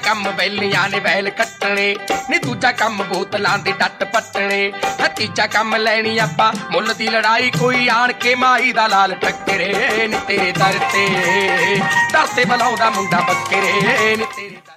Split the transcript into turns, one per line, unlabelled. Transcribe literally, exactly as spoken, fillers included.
ਕੰਮ ਬੈਲੀਆਂ ਨੇ ਵੈਲ ਕੱਟਣੇ ਨੀ ਦੂਜਾ ਕੰਮ ਬੋਤਲਾਂ ਦੇ ਡੱਟ ਪੱਟਣੇ ਤੀਜਾ ਕੰਮ ਲੈਣੀ ਆਪਾਂ ਮੁੱਲ ਦੀ ਲੜਾਈ ਕੋਈ ਆਣ ਕੇ ਮਾਈ ਦਾ ਲਾਲ ਟੱਕਰੇ ਨੀ ਤੇਰੇ ਦਰ ਤੇ ਦਰ ਤੇ ਬਲਾਉਂਦਾ ਮੁੰਡਾ ਬੱਕਰੇ ਨੀ ਤੇਰੇ